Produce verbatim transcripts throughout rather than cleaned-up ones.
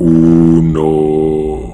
Uno.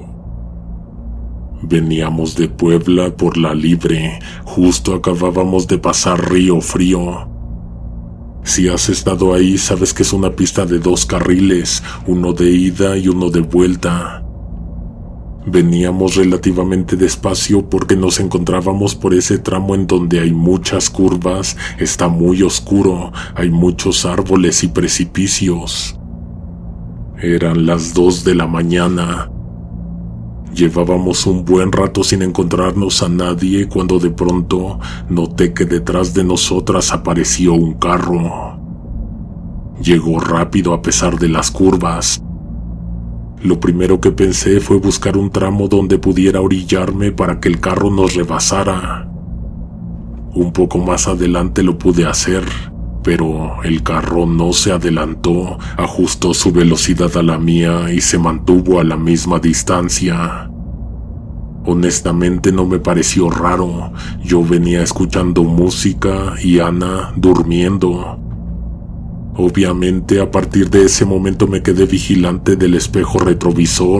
Veníamos de Puebla por la Libre, justo acabábamos de pasar Río Frío. Si has estado ahí, sabes que es una pista de dos carriles, uno de ida y uno de vuelta. Veníamos relativamente despacio porque nos encontrábamos por ese tramo en donde hay muchas curvas, está muy oscuro, hay muchos árboles y precipicios. Eran las dos de la mañana. Llevábamos un buen rato sin encontrarnos a nadie cuando de pronto noté que detrás de nosotras apareció un carro. Llegó rápido a pesar de las curvas. Lo primero que pensé fue buscar un tramo donde pudiera orillarme para que el carro nos rebasara. Un poco más adelante lo pude hacer, pero el carro no se adelantó, ajustó su velocidad a la mía y se mantuvo a la misma distancia. Honestamente no me pareció raro, yo venía escuchando música y Ana durmiendo. Obviamente a partir de ese momento me quedé vigilante del espejo retrovisor.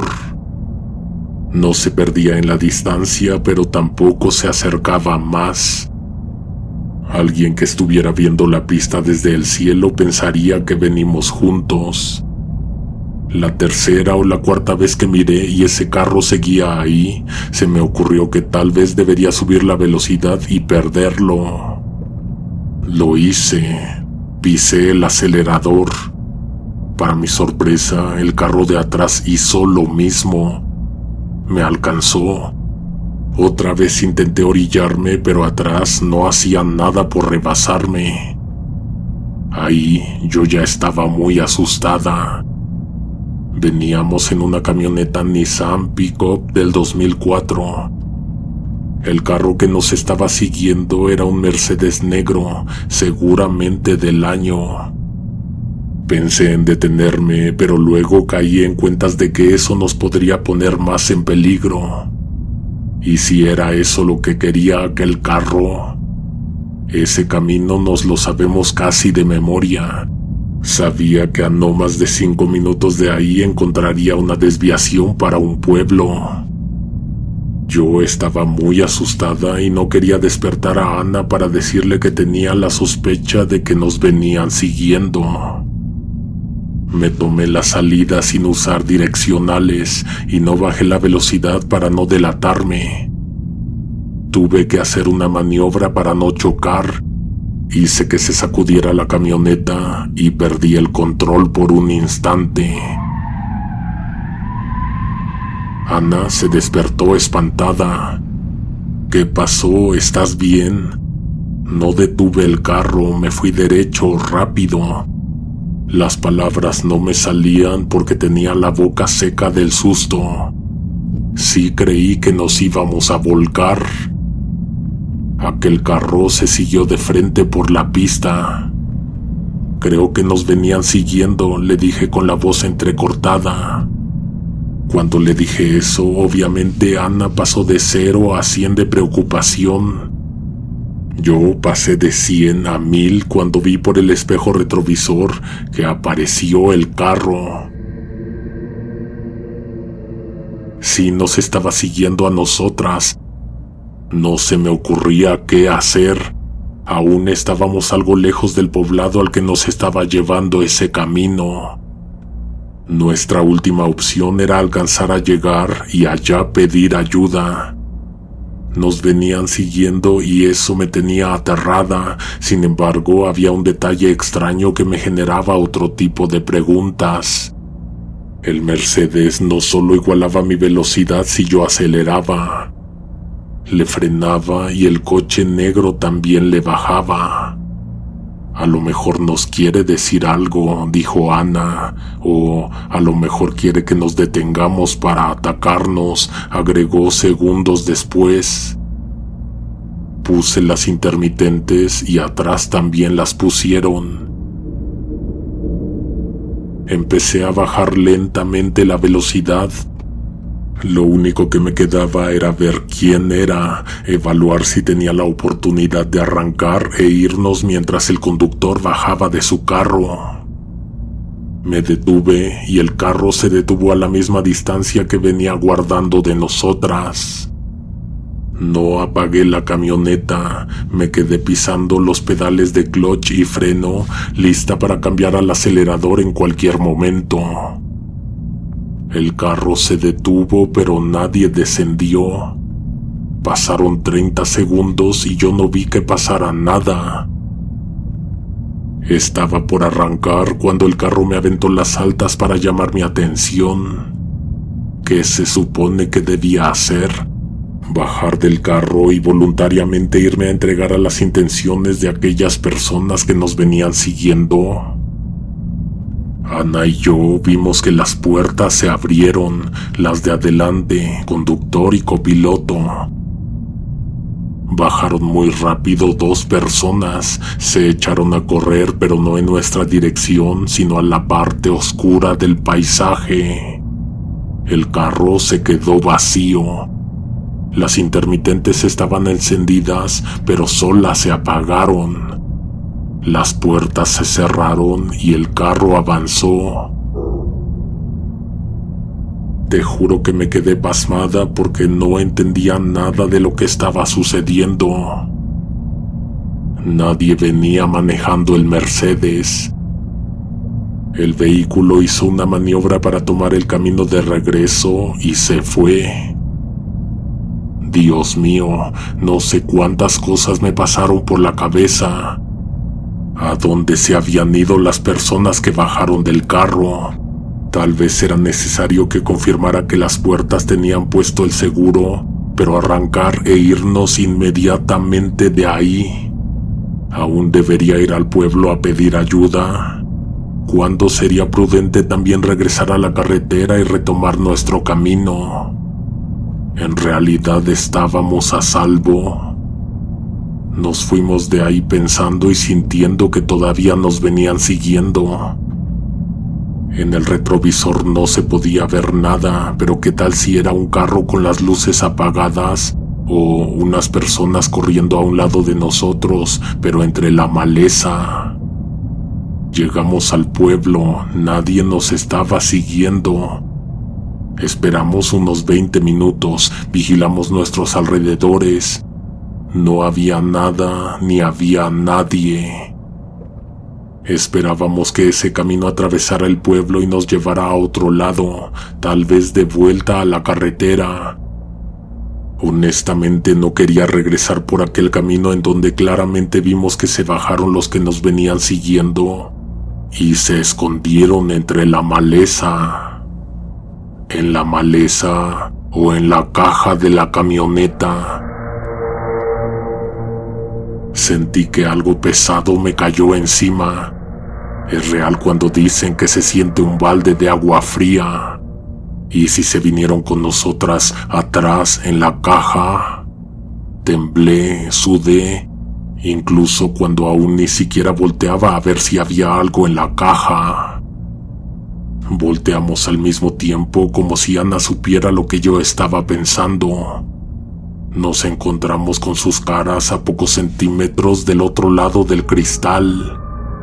No se perdía en la distancia, pero tampoco se acercaba más. Alguien que estuviera viendo la pista desde el cielo pensaría que venimos juntos. La tercera o la cuarta vez que miré y ese carro seguía ahí, se me ocurrió que tal vez debería subir la velocidad y perderlo. Lo hice. Pisé el acelerador. Para mi sorpresa, el carro de atrás hizo lo mismo. Me alcanzó. Otra vez intenté orillarme, pero atrás no hacían nada por rebasarme. Ahí yo ya estaba muy asustada. Veníamos en una camioneta Nissan Pickup del dos mil cuatro. El carro que nos estaba siguiendo era un Mercedes negro, seguramente del año. Pensé en detenerme, pero luego caí en cuentas de que eso nos podría poner más en peligro. ¿Y si era eso lo que quería aquel carro? Ese camino nos lo sabemos casi de memoria. Sabía que a no más de cinco minutos de ahí encontraría una desviación para un pueblo. Yo estaba muy asustada y no quería despertar a Ana para decirle que tenía la sospecha de que nos venían siguiendo. Me tomé la salida sin usar direccionales y no bajé la velocidad para no delatarme. Tuve que hacer una maniobra para no chocar. Hice que se sacudiera la camioneta y perdí el control por un instante. Ana se despertó espantada. ¿Qué pasó? ¿Estás bien? No detuve el carro, me fui derecho, rápido. Las palabras no me salían porque tenía la boca seca del susto. Sí creí que nos íbamos a volcar. Aquel carro se siguió de frente por la pista. Creo que nos venían siguiendo, le dije con la voz entrecortada. Cuando le dije eso, obviamente Ana pasó de cero a cien de preocupación. Yo pasé de cien a mil cuando vi por el espejo retrovisor que apareció el carro. Sí nos estaba siguiendo a nosotras. No se me ocurría qué hacer. Aún estábamos algo lejos del poblado al que nos estaba llevando ese camino. Nuestra última opción era alcanzar a llegar y allá pedir ayuda. Nos venían siguiendo y eso me tenía aterrada. Sin embargo, había un detalle extraño que me generaba otro tipo de preguntas. El Mercedes no solo igualaba mi velocidad si yo aceleraba, le frenaba y el coche negro también le bajaba. A lo mejor nos quiere decir algo, dijo Ana, o a lo mejor quiere que nos detengamos para atacarnos, agregó segundos después. Puse las intermitentes y atrás también las pusieron. Empecé a bajar lentamente la velocidad. Lo único que me quedaba era ver quién era, evaluar si tenía la oportunidad de arrancar e irnos mientras el conductor bajaba de su carro. Me detuve y el carro se detuvo a la misma distancia que venía guardando de nosotras. No apagué la camioneta, me quedé pisando los pedales de clutch y freno, lista para cambiar al acelerador en cualquier momento. El carro se detuvo, pero nadie descendió. Pasaron treinta segundos y yo no vi que pasara nada. Estaba por arrancar cuando el carro me aventó las altas para llamar mi atención. ¿Qué se supone que debía hacer? Bajar del carro y voluntariamente irme a entregar a las intenciones de aquellas personas que nos venían siguiendo. Ana y yo vimos que las puertas se abrieron, las de adelante, conductor y copiloto. Bajaron muy rápido dos personas, se echaron a correr, pero no en nuestra dirección, sino a la parte oscura del paisaje. El carro se quedó vacío. Las intermitentes estaban encendidas, pero solas se apagaron. Las puertas se cerraron y el carro avanzó. Te juro que me quedé pasmada porque no entendía nada de lo que estaba sucediendo. Nadie venía manejando el Mercedes. El vehículo hizo una maniobra para tomar el camino de regreso y se fue. Dios mío, no sé cuántas cosas me pasaron por la cabeza. ¿A dónde se habían ido las personas que bajaron del carro? Tal vez era necesario que confirmara que las puertas tenían puesto el seguro, pero arrancar e irnos inmediatamente de ahí. ¿Aún debería ir al pueblo a pedir ayuda? ¿Cuándo sería prudente también regresar a la carretera y retomar nuestro camino? En realidad estábamos a salvo. Nos fuimos de ahí pensando y sintiendo que todavía nos venían siguiendo. En el retrovisor no se podía ver nada, pero ¿qué tal si era un carro con las luces apagadas o unas personas corriendo a un lado de nosotros, pero entre la maleza? Llegamos al pueblo, nadie nos estaba siguiendo. Esperamos unos veinte minutos, vigilamos nuestros alrededores. No había nada, ni había nadie. Esperábamos que ese camino atravesara el pueblo y nos llevara a otro lado, tal vez de vuelta a la carretera. Honestamente no quería regresar por aquel camino en donde claramente vimos que se bajaron los que nos venían siguiendo y se escondieron entre la maleza. En la maleza o en la caja de la camioneta. Sentí que algo pesado me cayó encima. Es real cuando dicen que se siente un balde de agua fría. ¿Y si se vinieron con nosotras atrás en la caja? Temblé, sudé, incluso cuando aún ni siquiera volteaba a ver si había algo en la caja. Volteamos al mismo tiempo como si Ana supiera lo que yo estaba pensando. Nos encontramos con sus caras a pocos centímetros del otro lado del cristal.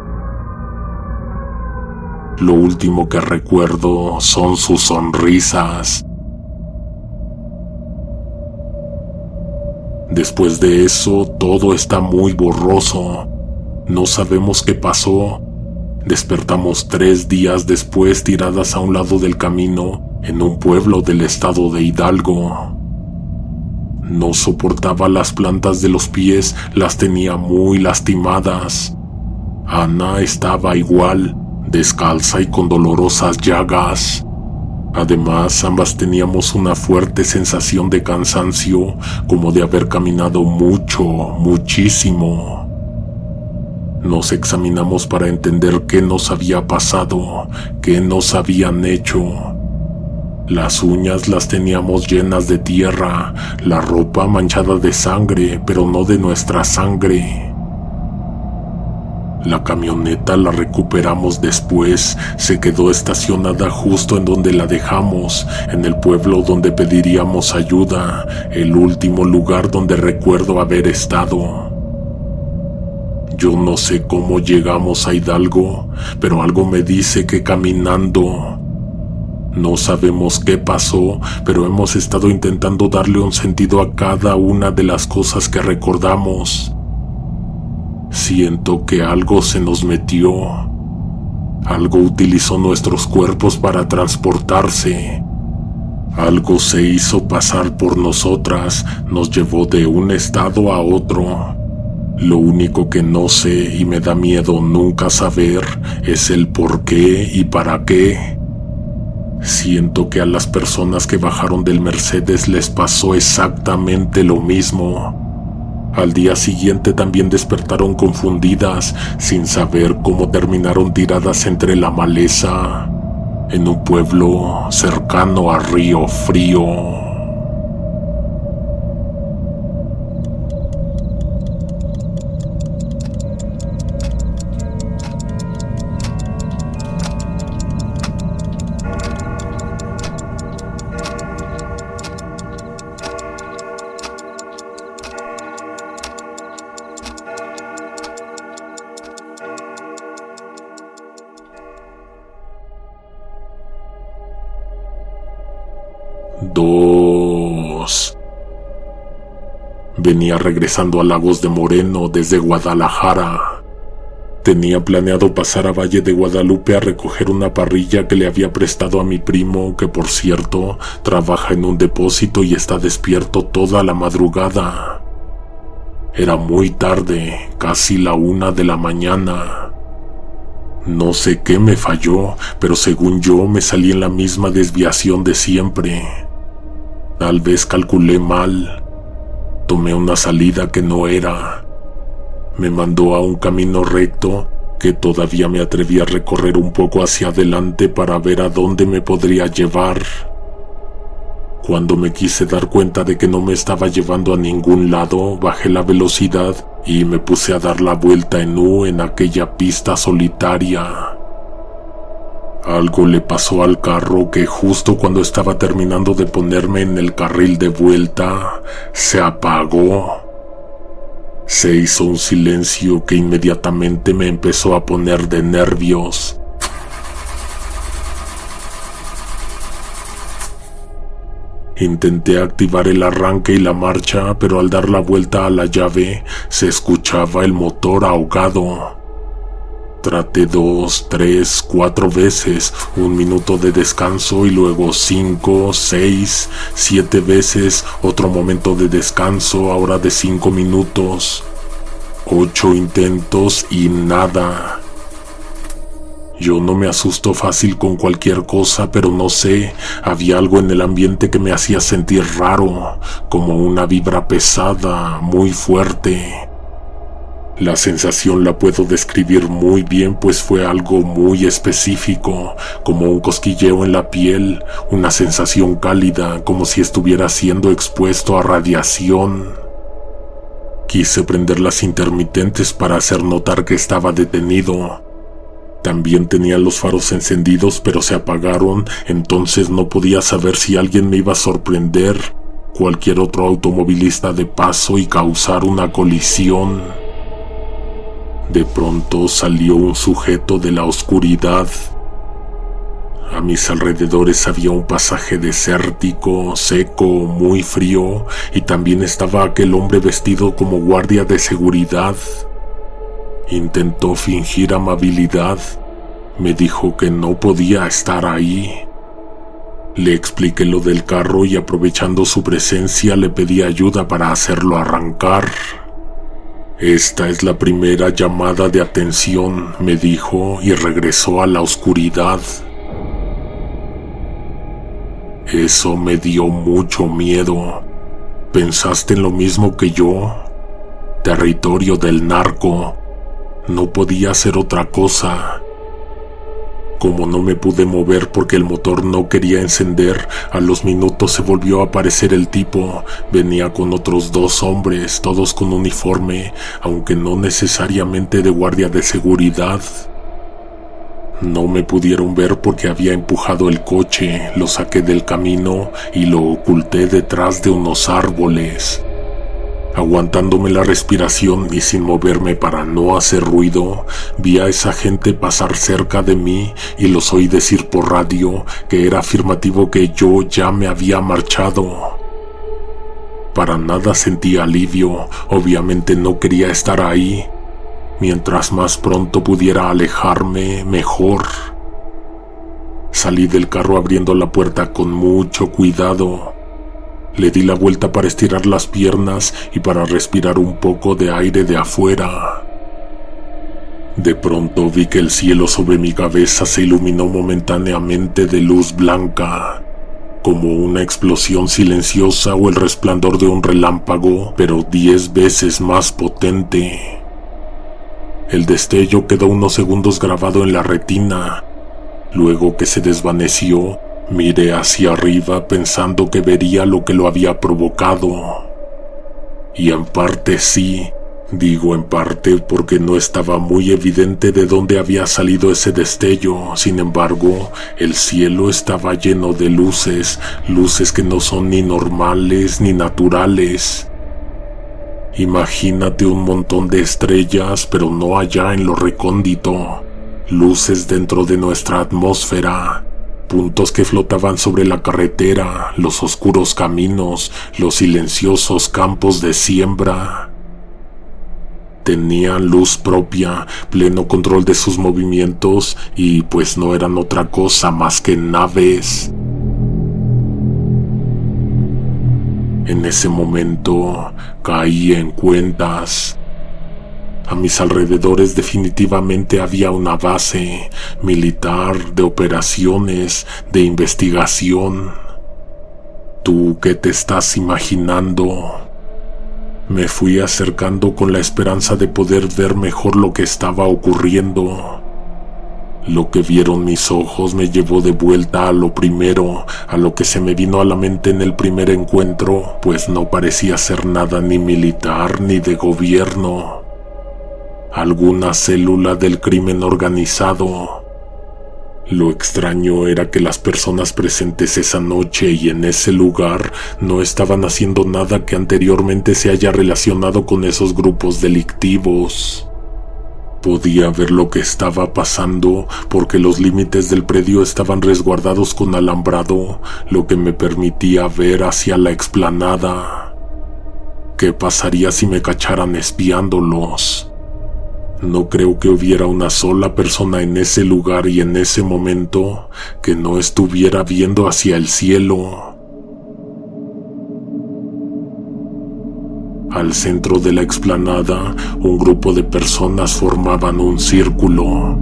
Lo último que recuerdo son sus sonrisas. Después de eso, todo está muy borroso. No sabemos qué pasó. Despertamos tres días después tiradas a un lado del camino en un pueblo del estado de Hidalgo. No soportaba las plantas de los pies, las tenía muy lastimadas. Ana estaba igual, descalza y con dolorosas llagas. Además, ambas teníamos una fuerte sensación de cansancio, como de haber caminado mucho, muchísimo. Nos examinamos para entender qué nos había pasado, qué nos habían hecho. Las uñas las teníamos llenas de tierra, la ropa manchada de sangre, pero no de nuestra sangre. La camioneta la recuperamos después, se quedó estacionada justo en donde la dejamos, en el pueblo donde pediríamos ayuda, el último lugar donde recuerdo haber estado. Yo no sé cómo llegamos a Hidalgo, pero algo me dice que caminando. No sabemos qué pasó, pero hemos estado intentando darle un sentido a cada una de las cosas que recordamos. Siento que algo se nos metió. Algo utilizó nuestros cuerpos para transportarse. Algo se hizo pasar por nosotras, nos llevó de un estado a otro. Lo único que no sé y me da miedo nunca saber es el por qué y para qué. Siento que a las personas que bajaron del Mercedes les pasó exactamente lo mismo. Al día siguiente también despertaron confundidas, sin saber cómo terminaron tiradas entre la maleza, en un pueblo cercano a Río Frío. Dos. Venía regresando a Lagos de Moreno desde Guadalajara. Tenía planeado pasar a Valle de Guadalupe a recoger una parrilla que le había prestado a mi primo, que por cierto trabaja en un depósito y está despierto toda la madrugada. Era muy tarde, casi la una de la mañana. No sé qué me falló, pero según yo me salí en la misma desviación de siempre. Tal vez calculé mal. Tomé una salida que no era. Me mandó a un camino recto que todavía me atreví a recorrer un poco hacia adelante para ver a dónde me podría llevar. Cuando me quise dar cuenta de que no me estaba llevando a ningún lado, bajé la velocidad y me puse a dar la vuelta en U en aquella pista solitaria. Algo le pasó al carro que justo cuando estaba terminando de ponerme en el carril de vuelta, se apagó. Se hizo un silencio que inmediatamente me empezó a poner de nervios. Intenté activar el arranque y la marcha, pero al dar la vuelta a la llave, se escuchaba el motor ahogado. Traté dos, tres, cuatro veces, un minuto de descanso y luego cinco, seis, siete veces, otro momento de descanso, ahora de cinco minutos. Ocho intentos y nada. Yo no me asusto fácil con cualquier cosa, pero no sé, había algo en el ambiente que me hacía sentir raro, como una vibra pesada, muy fuerte. La sensación la puedo describir muy bien, pues fue algo muy específico, como un cosquilleo en la piel, una sensación cálida, como si estuviera siendo expuesto a radiación. Quise prender las intermitentes para hacer notar que estaba detenido. También tenía los faros encendidos, pero se apagaron, entonces no podía saber si alguien me iba a sorprender, cualquier otro automovilista de paso y causar una colisión. De pronto salió un sujeto de la oscuridad. A mis alrededores había un pasaje desértico, seco, muy frío, y también estaba aquel hombre vestido como guardia de seguridad. Intentó fingir amabilidad. Me dijo que no podía estar ahí. Le expliqué lo del carro y aprovechando su presencia le pedí ayuda para hacerlo arrancar. Esta es la primera llamada de atención, me dijo, y regresó a la oscuridad. Eso me dio mucho miedo. ¿Pensaste en lo mismo que yo? Territorio del narco. No podía hacer otra cosa. Como no me pude mover porque el motor no quería encender, a los minutos se volvió a aparecer el tipo. Venía con otros dos hombres, todos con uniforme, aunque no necesariamente de guardia de seguridad. No me pudieron ver porque había empujado el coche, lo saqué del camino y lo oculté detrás de unos árboles. Aguantándome la respiración y sin moverme para no hacer ruido, vi a esa gente pasar cerca de mí y los oí decir por radio que era afirmativo que yo ya me había marchado. Para nada sentí alivio, obviamente no quería estar ahí. Mientras más pronto pudiera alejarme, mejor. Salí del carro abriendo la puerta con mucho cuidado. Le di la vuelta para estirar las piernas y para respirar un poco de aire de afuera. De pronto vi que el cielo sobre mi cabeza se iluminó momentáneamente de luz blanca, como una explosión silenciosa o el resplandor de un relámpago, pero diez veces más potente. El destello quedó unos segundos grabado en la retina. Luego que se desvaneció, miré hacia arriba pensando que vería lo que lo había provocado. Y en parte sí, digo en parte porque no estaba muy evidente de dónde había salido ese destello. Sin embargo, el cielo estaba lleno de luces, luces que no son ni normales ni naturales. Imagínate un montón de estrellas, pero no allá en lo recóndito. Luces dentro de nuestra atmósfera. Puntos que flotaban sobre la carretera, los oscuros caminos, los silenciosos campos de siembra. Tenían luz propia, pleno control de sus movimientos y pues no eran otra cosa más que naves. En ese momento caí en cuentas. A mis alrededores definitivamente había una base militar de operaciones, de investigación. ¿Tú qué te estás imaginando? Me fui acercando con la esperanza de poder ver mejor lo que estaba ocurriendo. Lo que vieron mis ojos me llevó de vuelta a lo primero, a lo que se me vino a la mente en el primer encuentro, pues no parecía ser nada ni militar ni de gobierno. Alguna célula del crimen organizado. Lo extraño era que las personas presentes esa noche y en ese lugar no estaban haciendo nada que anteriormente se haya relacionado con esos grupos delictivos. Podía ver lo que estaba pasando porque los límites del predio estaban resguardados con alambrado, lo que me permitía ver hacia la explanada. ¿Qué pasaría si me cacharan espiándolos? No creo que hubiera una sola persona en ese lugar y en ese momento que no estuviera viendo hacia el cielo. Al centro de la explanada, un grupo de personas formaban un círculo.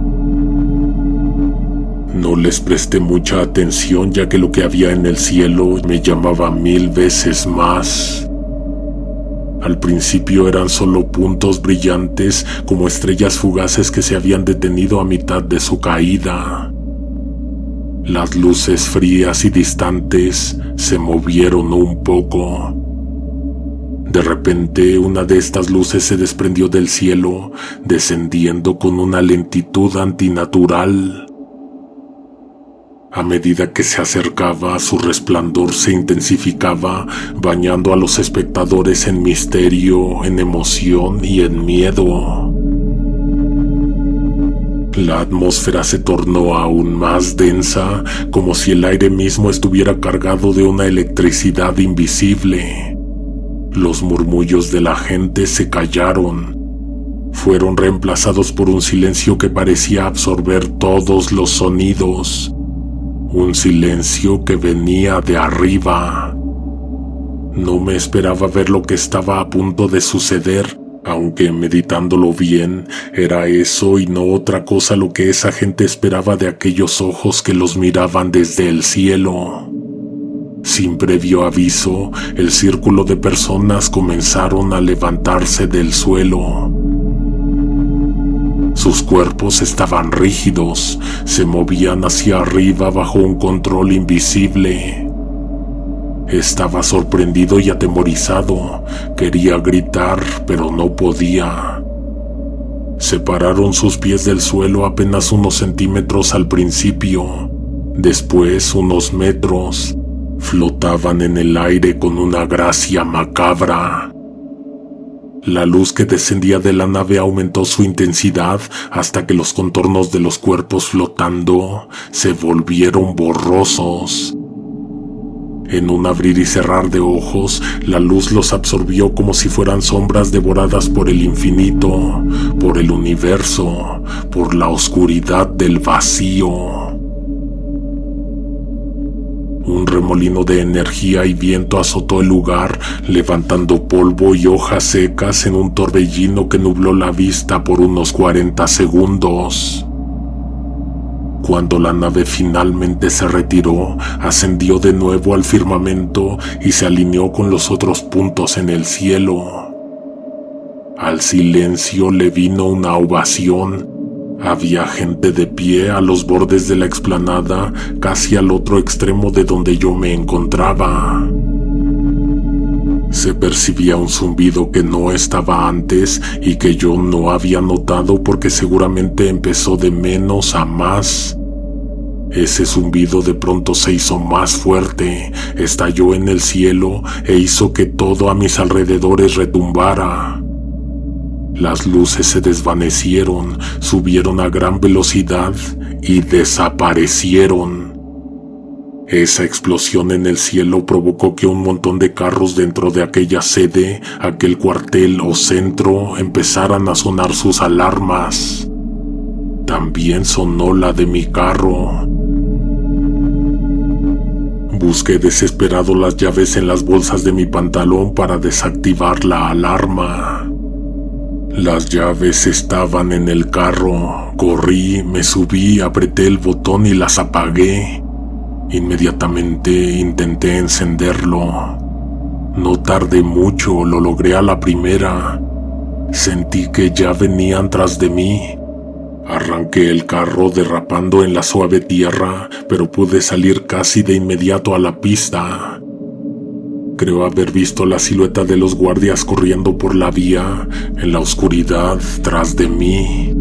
No les presté mucha atención ya que lo que había en el cielo me llamaba mil veces más. Al principio eran solo puntos brillantes como estrellas fugaces que se habían detenido a mitad de su caída. Las luces frías y distantes se movieron un poco. De repente, una de estas luces se desprendió del cielo, descendiendo con una lentitud antinatural. A medida que se acercaba, su resplandor se intensificaba, bañando a los espectadores en misterio, en emoción y en miedo. La atmósfera se tornó aún más densa, como si el aire mismo estuviera cargado de una electricidad invisible. Los murmullos de la gente se callaron. Fueron reemplazados por un silencio que parecía absorber todos los sonidos. Un silencio que venía de arriba. No me esperaba ver lo que estaba a punto de suceder, aunque meditándolo bien, era eso y no otra cosa lo que esa gente esperaba de aquellos ojos que los miraban desde el cielo. Sin previo aviso, el círculo de personas comenzaron a levantarse del suelo. Sus cuerpos estaban rígidos, se movían hacia arriba bajo un control invisible. Estaba sorprendido y atemorizado, quería gritar, pero no podía. Separaron sus pies del suelo apenas unos centímetros al principio, después unos metros. Flotaban en el aire con una gracia macabra. La luz que descendía de la nave aumentó su intensidad hasta que los contornos de los cuerpos flotando se volvieron borrosos. En un abrir y cerrar de ojos, la luz los absorbió como si fueran sombras devoradas por el infinito, por el universo, por la oscuridad del vacío. Un remolino de energía y viento azotó el lugar, levantando polvo y hojas secas en un torbellino que nubló la vista por unos cuarenta segundos. Cuando la nave finalmente se retiró, ascendió de nuevo al firmamento y se alineó con los otros puntos en el cielo. Al silencio le vino una ovación. Había gente de pie a los bordes de la explanada, casi al otro extremo de donde yo me encontraba. Se percibía un zumbido que no estaba antes y que yo no había notado porque seguramente empezó de menos a más. Ese zumbido de pronto se hizo más fuerte, estalló en el cielo e hizo que todo a mis alrededores retumbara. Las luces se desvanecieron, subieron a gran velocidad y desaparecieron. Esa explosión en el cielo provocó que un montón de carros dentro de aquella sede, aquel cuartel o centro, empezaran a sonar sus alarmas. También sonó la de mi carro. Busqué desesperado las llaves en las bolsas de mi pantalón para desactivar la alarma. Las llaves estaban en el carro. Corrí, me subí, apreté el botón y las apagué. Inmediatamente intenté encenderlo. No tardé mucho, lo logré a la primera. Sentí que ya venían tras de mí. Arranqué el carro derrapando en la suave tierra, pero pude salir casi de inmediato a la pista. Creo haber visto la silueta de los guardias corriendo por la vía, en la oscuridad, tras de mí.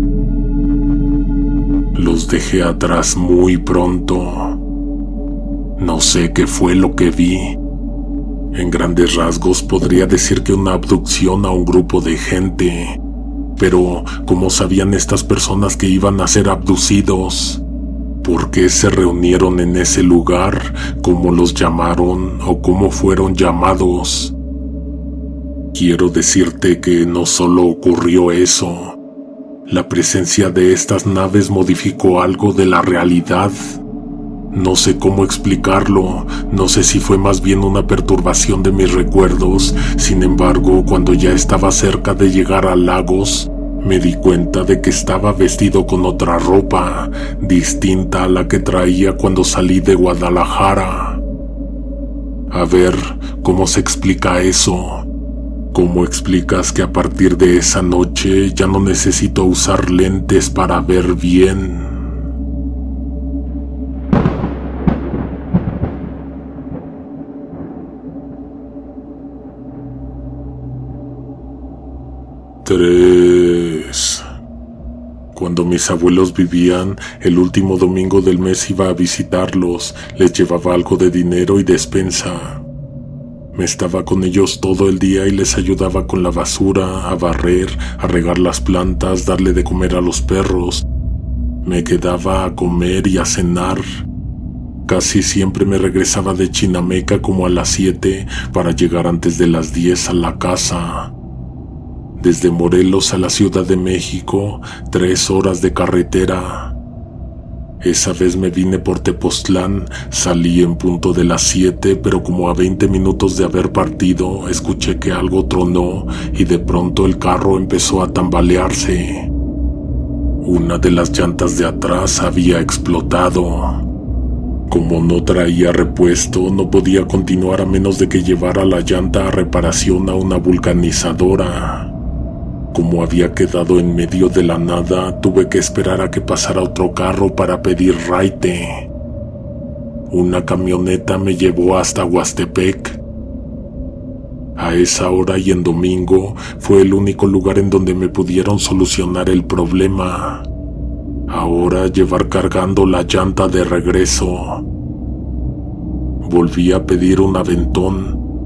Los dejé atrás muy pronto. No sé qué fue lo que vi. En grandes rasgos podría decir que una abducción a un grupo de gente. Pero, ¿cómo sabían estas personas que iban a ser abducidos? ¿Por qué se reunieron en ese lugar? ¿Cómo los llamaron o cómo fueron llamados? Quiero decirte que no solo ocurrió eso. La presencia de estas naves modificó algo de la realidad. No sé cómo explicarlo, no sé si fue más bien una perturbación de mis recuerdos. Sin embargo, cuando ya estaba cerca de llegar a Lagos, me di cuenta de que estaba vestido con otra ropa, distinta a la que traía cuando salí de Guadalajara. A ver, ¿cómo se explica eso? ¿Cómo explicas que a partir de esa noche ya no necesito usar lentes para ver bien? Tres. Cuando mis abuelos vivían, el último domingo del mes iba a visitarlos, les llevaba algo de dinero y despensa. Me estaba con ellos todo el día y les ayudaba con la basura, a barrer, a regar las plantas, darle de comer a los perros. Me quedaba a comer y a cenar. Casi siempre me regresaba de Chinameca como a las siete para llegar antes de las diez a la casa. Desde Morelos a la Ciudad de México, tres horas de carretera. Esa vez me vine por Tepoztlán, salí en punto de las siete, pero como a veinte minutos de haber partido, escuché que algo tronó y de pronto el carro empezó a tambalearse. Una de las llantas de atrás había explotado. Como no traía repuesto, no podía continuar a menos de que llevara la llanta a reparación a una vulcanizadora. Como había quedado en medio de la nada, tuve que esperar a que pasara otro carro para pedir raite. Una camioneta me llevó hasta Huastepec. A esa hora y en domingo fue el único lugar en donde me pudieron solucionar el problema. Ahora llevar cargando la llanta de regreso. Volví a pedir un aventón.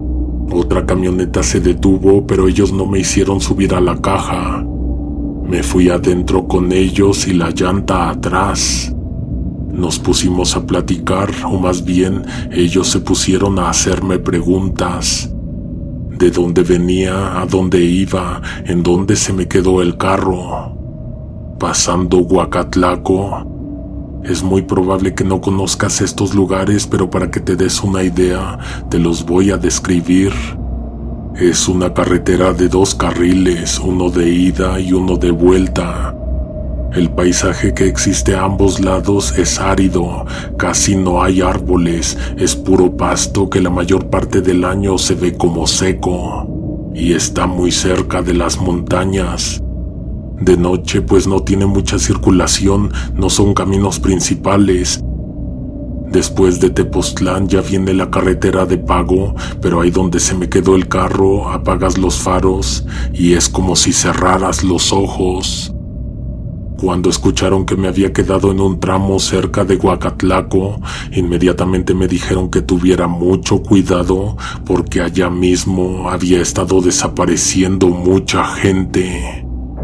Otra camioneta se detuvo, pero ellos no me hicieron subir a la caja. Me fui adentro con ellos y la llanta atrás. Nos pusimos a platicar, o más bien, ellos se pusieron a hacerme preguntas. ¿De dónde venía? ¿A dónde iba? ¿En dónde se me quedó el carro? Pasando Huacatlaco. Es muy probable que no conozcas estos lugares, pero para que te des una idea, te los voy a describir. Es una carretera de dos carriles, uno de ida y uno de vuelta. El paisaje que existe a ambos lados es árido, casi no hay árboles, es puro pasto que la mayor parte del año se ve como seco, y está muy cerca de las montañas. De noche pues no tiene mucha circulación, no son caminos principales. Después de Tepoztlán ya viene la carretera de pago, pero ahí donde se me quedó el carro apagas los faros y es como si cerraras los ojos. Cuando escucharon que me había quedado en un tramo cerca de Huacatlaco, inmediatamente me dijeron que tuviera mucho cuidado porque allá mismo había estado desapareciendo mucha gente.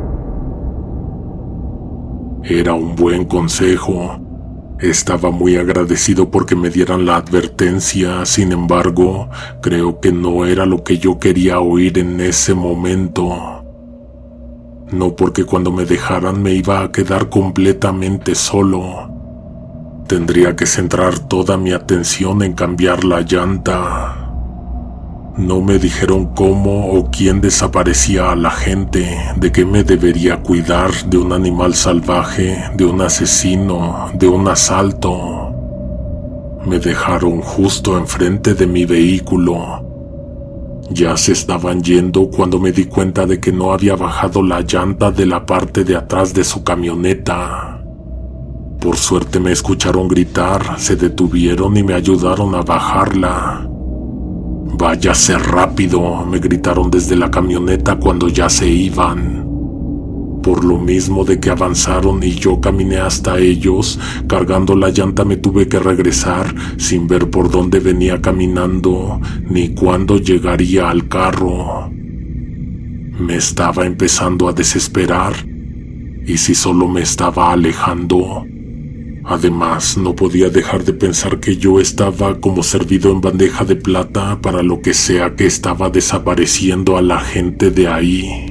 Era un buen consejo. Estaba muy agradecido porque me dieran la advertencia, sin embargo, creo que no era lo que yo quería oír en ese momento. No porque cuando me dejaran me iba a quedar completamente solo. Tendría que centrar toda mi atención en cambiar la llanta. No me dijeron cómo o quién desaparecía a la gente, de qué me debería cuidar, de un animal salvaje, de un asesino, de un asalto. Me dejaron justo enfrente de mi vehículo. Ya se estaban yendo cuando me di cuenta de que no había bajado la llanta de la parte de atrás de su camioneta. Por suerte me escucharon gritar, se detuvieron y me ayudaron a bajarla. «Váyase rápido», me gritaron desde la camioneta cuando ya se iban. Por lo mismo de que avanzaron y yo caminé hasta ellos, cargando la llanta me tuve que regresar sin ver por dónde venía caminando ni cuándo llegaría al carro. Me estaba empezando a desesperar, y si solo me estaba alejando. Además, no podía dejar de pensar que yo estaba como servido en bandeja de plata para lo que sea que estaba desapareciendo a la gente de ahí.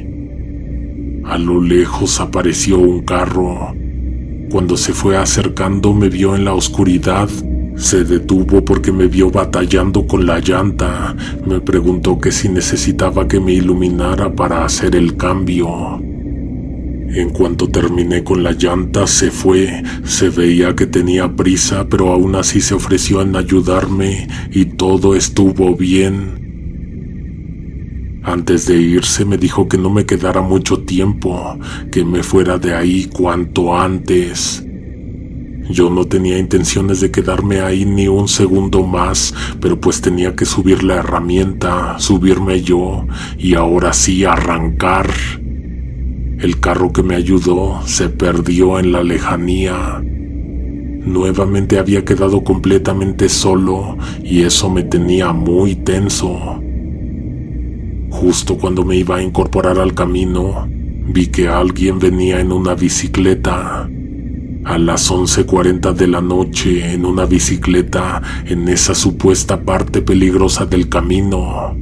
A lo lejos apareció un carro. Cuando se fue acercando me vio en la oscuridad. Se detuvo porque me vio batallando con la llanta. Me preguntó que si necesitaba que me iluminara para hacer el cambio. En cuanto terminé con la llanta se fue. Se veía que tenía prisa, pero aún así se ofreció en ayudarme y todo estuvo bien. Antes de irse me dijo que no me quedara mucho tiempo, que me fuera de ahí cuanto antes. Yo no tenía intenciones de quedarme ahí ni un segundo más, pero pues tenía que subir la herramienta, subirme yo y ahora sí arrancar. El carro que me ayudó se perdió en la lejanía. Nuevamente había quedado completamente solo y eso me tenía muy tenso. Justo cuando me iba a incorporar al camino, vi que alguien venía en una bicicleta. A las once cuarenta de la noche, en una bicicleta, en esa supuesta parte peligrosa del camino.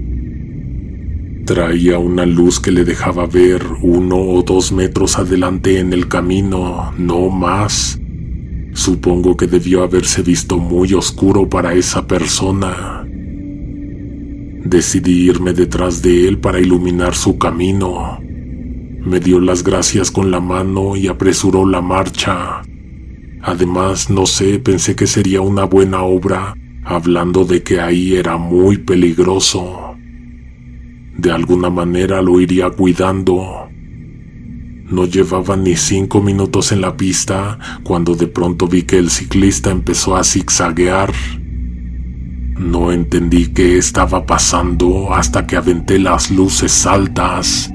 Traía una luz que le dejaba ver uno o dos metros adelante en el camino, no más. Supongo que debió haberse visto muy oscuro para esa persona. Decidí irme detrás de él para iluminar su camino. Me dio las gracias con la mano y apresuró la marcha. Además, no sé, pensé que sería una buena obra, hablando de que ahí era muy peligroso. De alguna manera lo iría cuidando. No llevaba ni cinco minutos en la pista cuando de pronto vi que el ciclista empezó a zigzaguear. No entendí qué estaba pasando hasta que aventé las luces altas.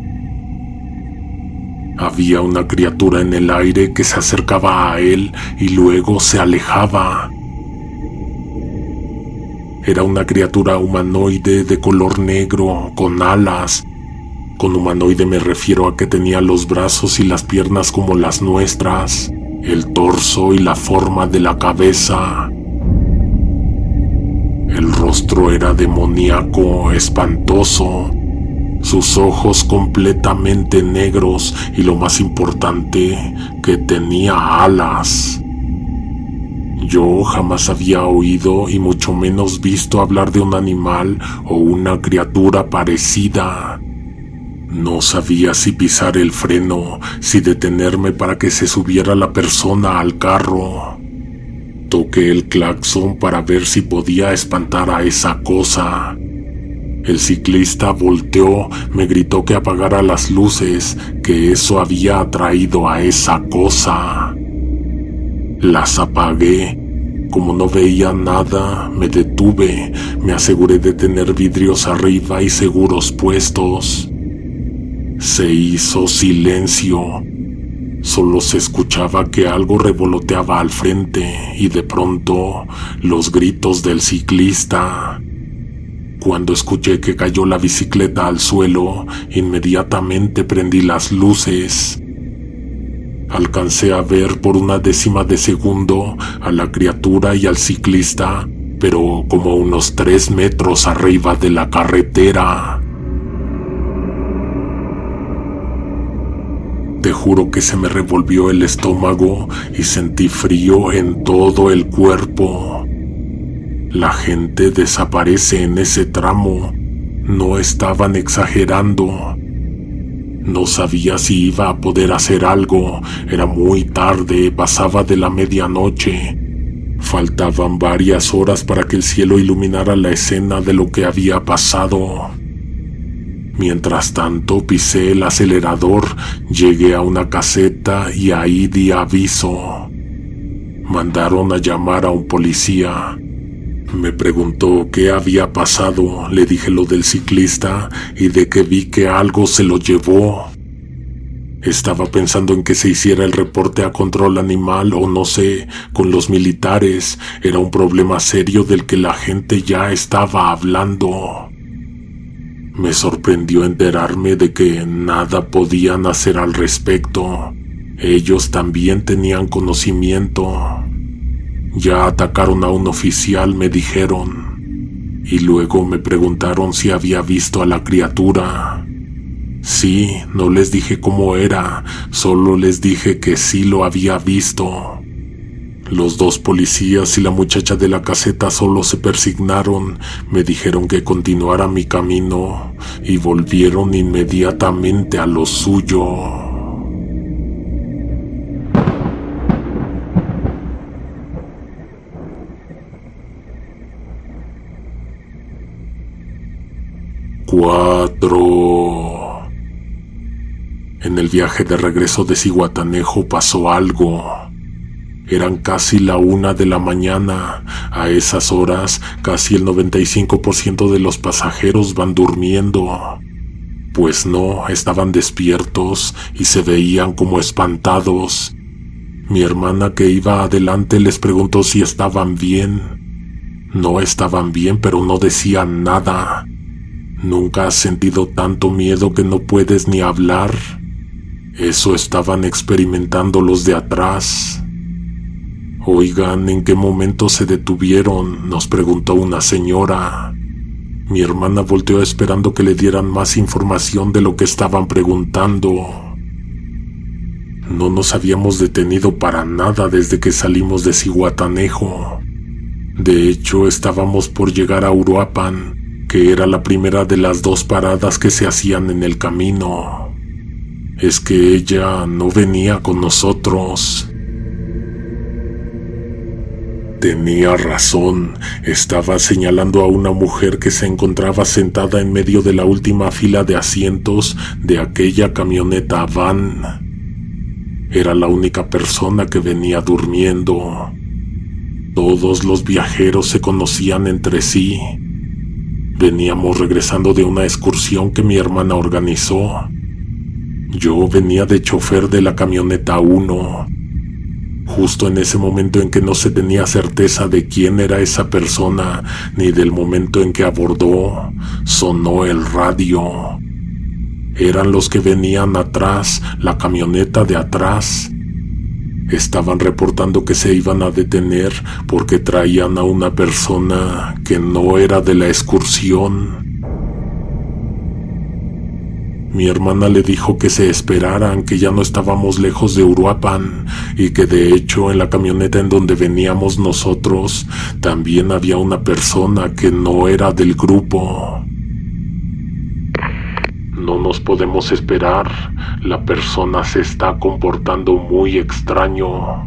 Había una criatura en el aire que se acercaba a él y luego se alejaba. Era una criatura humanoide de color negro, con alas. Con humanoide me refiero a que tenía los brazos y las piernas como las nuestras, el torso y la forma de la cabeza. El rostro era demoníaco, espantoso, sus ojos completamente negros y lo más importante, que tenía alas. Yo jamás había oído y mucho menos visto hablar de un animal o una criatura parecida. No sabía si pisar el freno, si detenerme para que se subiera la persona al carro. Toqué el claxon para ver si podía espantar a esa cosa. El ciclista volteó, me gritó que apagara las luces, que eso había atraído a esa cosa. Las apagué. Como no veía nada, me detuve, me aseguré de tener vidrios arriba y seguros puestos. Se hizo silencio. Solo se escuchaba que algo revoloteaba al frente y de pronto los gritos del ciclista. Cuando escuché que cayó la bicicleta al suelo, inmediatamente prendí las luces. Alcancé a ver por una décima de segundo a la criatura y al ciclista, pero como unos tres metros arriba de la carretera. Te juro que se me revolvió el estómago y sentí frío en todo el cuerpo. La gente desaparece en ese tramo. No estaban exagerando. No sabía si iba a poder hacer algo. Era muy tarde, pasaba de la medianoche. Faltaban varias horas para que el cielo iluminara la escena de lo que había pasado. Mientras tanto pisé el acelerador, llegué a una caseta y ahí di aviso. Mandaron a llamar a un policía. Me preguntó qué había pasado, le dije lo del ciclista y de que vi que algo se lo llevó. Estaba pensando en que se hiciera el reporte a control animal o no sé, con los militares. Era un problema serio del que la gente ya estaba hablando. Me sorprendió enterarme de que nada podían hacer al respecto. Ellos también tenían conocimiento. Ya atacaron a un oficial, me dijeron. Y luego me preguntaron si había visto a la criatura. Sí, no les dije cómo era, solo les dije que sí lo había visto. Los dos policías y la muchacha de la caseta solo se persignaron, me dijeron que continuara mi camino y volvieron inmediatamente a lo suyo. Cuatro. En el viaje de regreso de Zihuatanejo pasó algo. Eran casi la una de la mañana. A esas horas, casi el noventa y cinco por ciento de los pasajeros van durmiendo. Pues no, estaban despiertos y se veían como espantados. Mi hermana que iba adelante les preguntó si estaban bien. No estaban bien, pero no decían nada. ¿Nunca has sentido tanto miedo que no puedes ni hablar? Eso estaban experimentando los de atrás. Oigan, ¿en qué momento se detuvieron?, nos preguntó una señora. Mi hermana volteó esperando que le dieran más información de lo que estaban preguntando. No nos habíamos detenido para nada desde que salimos de Zihuatanejo. De hecho, estábamos por llegar a Uruapan, que era la primera de las dos paradas que se hacían en el camino. Es que ella no venía con nosotros. Tenía razón, estaba señalando a una mujer que se encontraba sentada en medio de la última fila de asientos de aquella camioneta van. Era la única persona que venía durmiendo. Todos los viajeros se conocían entre sí. Veníamos regresando de una excursión que mi hermana organizó. Yo venía de chofer de la camioneta uno. Justo en ese momento en que no se tenía certeza de quién era esa persona, ni del momento en que abordó, sonó el radio. Eran los que venían atrás, la camioneta de atrás. Estaban reportando que se iban a detener porque traían a una persona que no era de la excursión. Mi hermana le dijo que se esperaran, que ya no estábamos lejos de Uruapan y que de hecho en la camioneta en donde veníamos nosotros también había una persona que no era del grupo. No nos podemos esperar, la persona se está comportando muy extraño.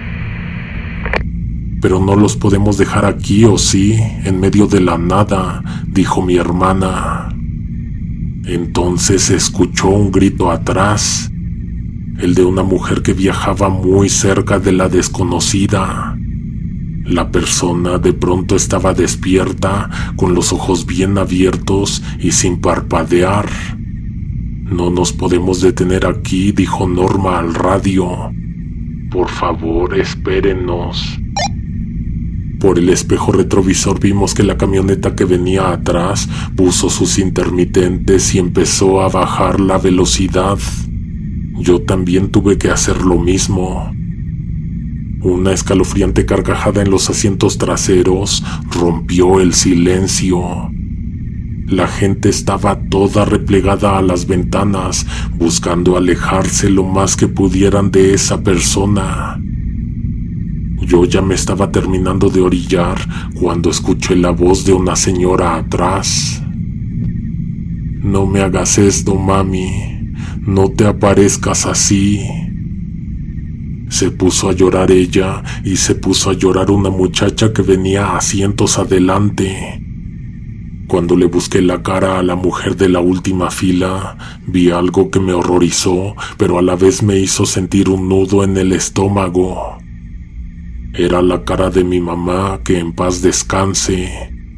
Pero no los podemos dejar aquí, ¿o sí? En medio de la nada, dijo mi hermana. Entonces se escuchó un grito atrás, el de una mujer que viajaba muy cerca de la desconocida. La persona de pronto estaba despierta, con los ojos bien abiertos y sin parpadear. No nos podemos detener aquí, dijo Norma al radio. Por favor, espérennos. Por el espejo retrovisor vimos que la camioneta que venía atrás puso sus intermitentes y empezó a bajar la velocidad. Yo también tuve que hacer lo mismo. Una escalofriante carcajada en los asientos traseros rompió el silencio. La gente estaba toda replegada a las ventanas, buscando alejarse lo más que pudieran de esa persona. Yo ya me estaba terminando de orillar cuando escuché la voz de una señora atrás. No me hagas esto, mami. No te aparezcas así. Se puso a llorar ella y se puso a llorar una muchacha que venía asientos adelante. Cuando le busqué la cara a la mujer de la última fila, vi algo que me horrorizó, pero a la vez me hizo sentir un nudo en el estómago. Era la cara de mi mamá, que en paz descanse.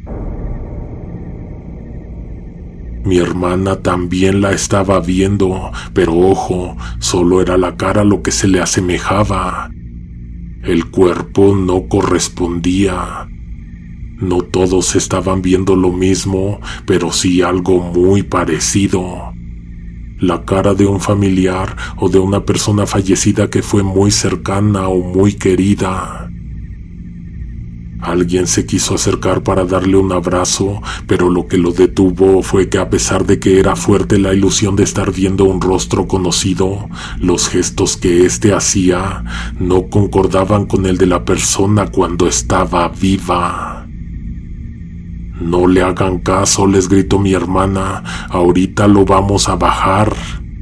Mi hermana también la estaba viendo, pero ojo, solo era la cara lo que se le asemejaba. El cuerpo no correspondía. No todos estaban viendo lo mismo, pero sí algo muy parecido. La cara de un familiar o de una persona fallecida que fue muy cercana o muy querida. Alguien se quiso acercar para darle un abrazo, pero lo que lo detuvo fue que a pesar de que era fuerte la ilusión de estar viendo un rostro conocido, los gestos que éste hacía no concordaban con el de la persona cuando estaba viva. No le hagan caso, les gritó mi hermana, ahorita lo vamos a bajar.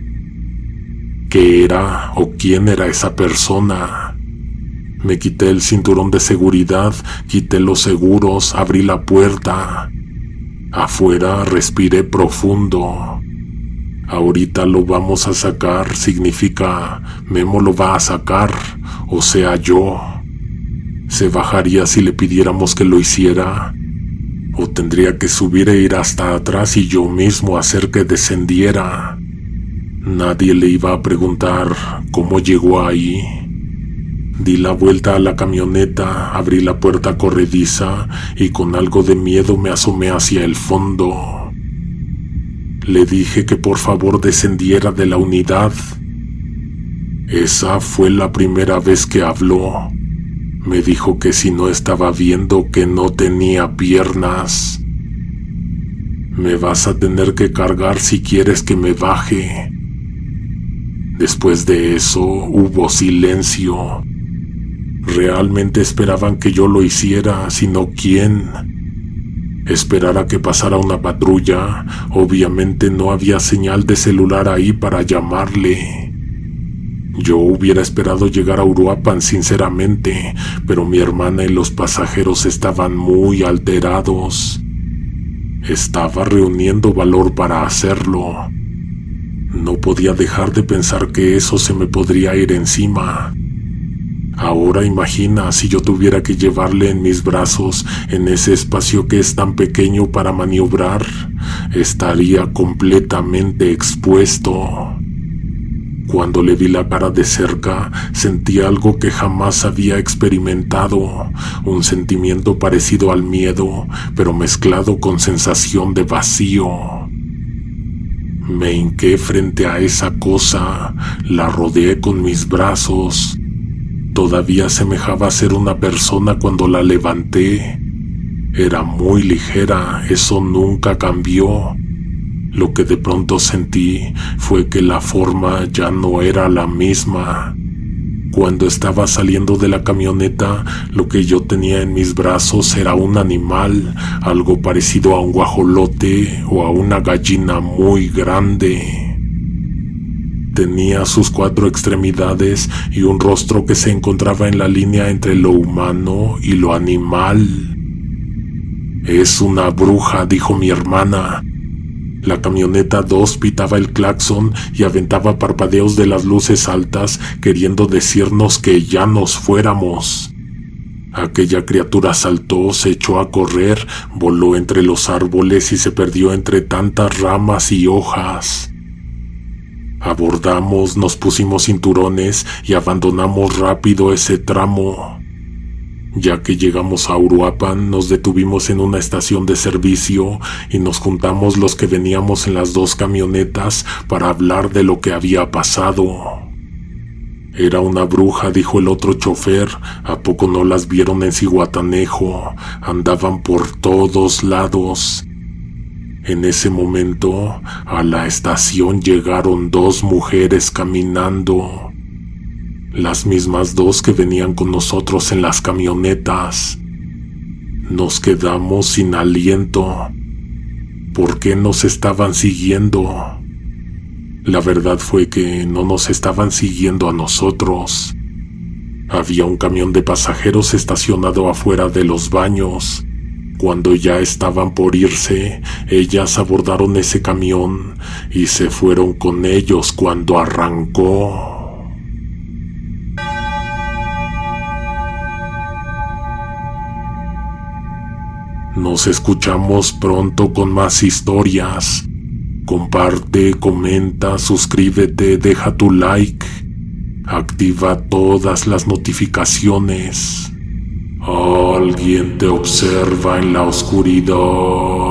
¿Qué era o quién era esa persona? Me quité el cinturón de seguridad, quité los seguros, abrí la puerta. Afuera respiré profundo. Ahorita lo vamos a sacar significa Memo lo va a sacar, o sea yo. ¿Se bajaría si le pidiéramos que lo hiciera? ¿O tendría que subir e ir hasta atrás y yo mismo hacer que descendiera? Nadie le iba a preguntar cómo llegó ahí. Di la vuelta a la camioneta, abrí la puerta corrediza y con algo de miedo me asomé hacia el fondo. Le dije que por favor descendiera de la unidad. Esa fue la primera vez que habló. Me dijo que si no estaba viendo que no tenía piernas. Me vas a tener que cargar si quieres que me baje. Después de eso hubo silencio. Realmente esperaban que yo lo hiciera, sino quién. Esperar a que pasara una patrulla. Obviamente no había señal de celular ahí para llamarle. Yo hubiera esperado llegar a Uruapan sinceramente, pero mi hermana y los pasajeros estaban muy alterados. Estaba reuniendo valor para hacerlo. No podía dejar de pensar que eso se me podría ir encima. Ahora imagina si yo tuviera que llevarle en mis brazos en ese espacio que es tan pequeño para maniobrar. Estaría completamente expuesto. Cuando le vi la cara de cerca, sentí algo que jamás había experimentado, un sentimiento parecido al miedo, pero mezclado con sensación de vacío. Me hinqué frente a esa cosa, la rodeé con mis brazos. Todavía semejaba ser una persona cuando la levanté. Era muy ligera, eso nunca cambió. Lo que de pronto sentí fue que la forma ya no era la misma. Cuando estaba saliendo de la camioneta, lo que yo tenía en mis brazos era un animal, algo parecido a un guajolote o a una gallina muy grande. Tenía sus cuatro extremidades y un rostro que se encontraba en la línea entre lo humano y lo animal. «Es una bruja», dijo mi hermana. La camioneta dos pitaba el claxon y aventaba parpadeos de las luces altas, queriendo decirnos que ya nos fuéramos. Aquella criatura saltó, se echó a correr, voló entre los árboles y se perdió entre tantas ramas y hojas. Abordamos, nos pusimos cinturones y abandonamos rápido ese tramo. Ya que llegamos a Uruapan, nos detuvimos en una estación de servicio y nos juntamos los que veníamos en las dos camionetas para hablar de lo que había pasado. «Era una bruja», dijo el otro chofer. «¿A poco no las vieron en Zihuatanejo? Andaban por todos lados». En ese momento, a la estación llegaron dos mujeres caminando. Las mismas dos que venían con nosotros en las camionetas. Nos quedamos sin aliento. ¿Por qué nos estaban siguiendo? La verdad fue que no nos estaban siguiendo a nosotros. Había un camión de pasajeros estacionado afuera de los baños. Cuando ya estaban por irse, ellas abordaron ese camión y se fueron con ellos cuando arrancó. Nos escuchamos pronto con más historias. Comparte, comenta, suscríbete, deja tu like. Activa todas las notificaciones. Alguien te observa en la oscuridad.